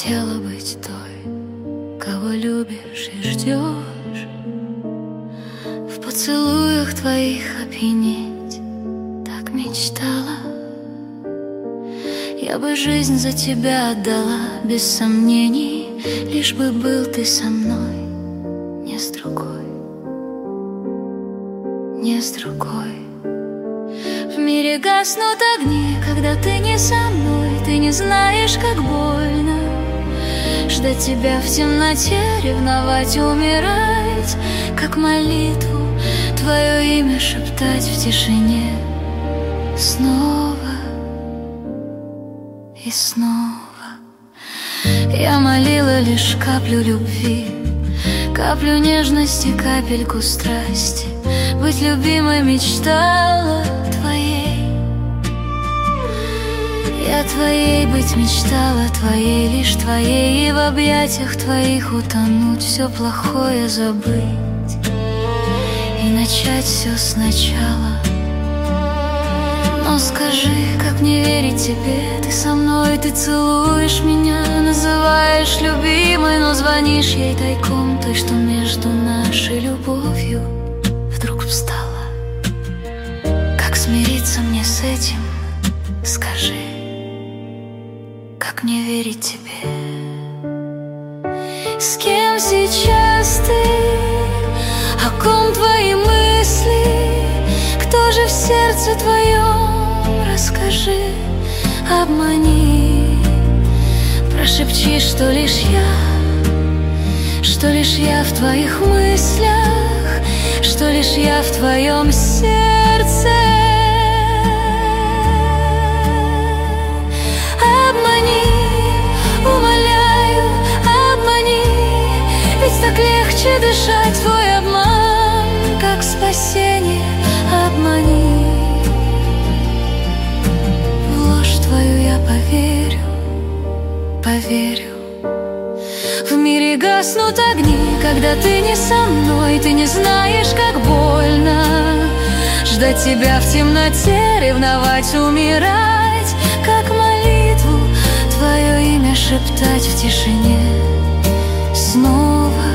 хотела быть той, кого любишь и ждешь, в поцелуях твоих опьянеть так мечтала. Я бы жизнь за тебя отдала, без сомнений, лишь бы был ты со мной, не с другой, не с другой. В мире гаснут огни, когда ты не со мной. Ты не знаешь, как больно ждать тебя в темноте, ревновать, умирать, как молитву твое имя шептать в тишине снова и снова. Я молила лишь каплю любви, каплю нежности, капельку страсти. Быть любимой мечтала твоей. Я твоей быть мечтала, твоей, лишь твоей. И в объятиях твоих утонуть, все плохое забыть и начать все сначала. Но скажи, как не верить тебе? Ты со мной, ты целуешь меня, называешь любимой, но звонишь ей тайком, той, что между нашей любовью вдруг встала. Как смириться мне с этим? Скажи, как не верить тебе? С кем сейчас ты? О ком твои мысли? Кто же в сердце твоем? Расскажи, обмани, прошепчи, что лишь я в твоих мыслях, что лишь я в твоем сердце. Обмани, умоляю, обмани, ведь так легче дышать. Твой обман, как спасение, обмани. В ложь твою я поверю, поверю. В мире гаснут огни, когда ты не со мной. Ты не знаешь, как больно ждать тебя в темноте, ревновать, умирать, как молитву твое имя шептать в тишине снова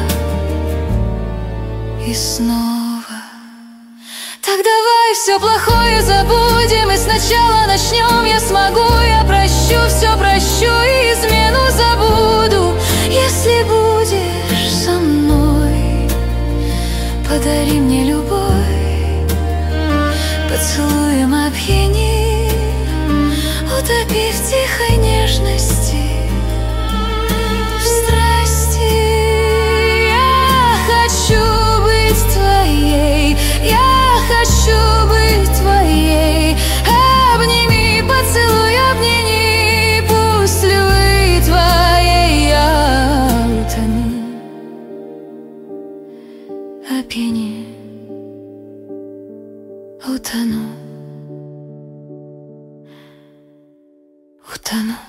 и снова. Так давай все плохое забудем и сначала начнем. Я смогу, я прощу, все прощу и измену забуду. Если будешь со мной, подари мне любовь, поцелуем опьяни, утопи в тихой нежности, в страсти. Я хочу быть твоей, я хочу быть твоей. Обними, поцелуй, обними, пусть любви твоей я утону, опьяни, утону, утону.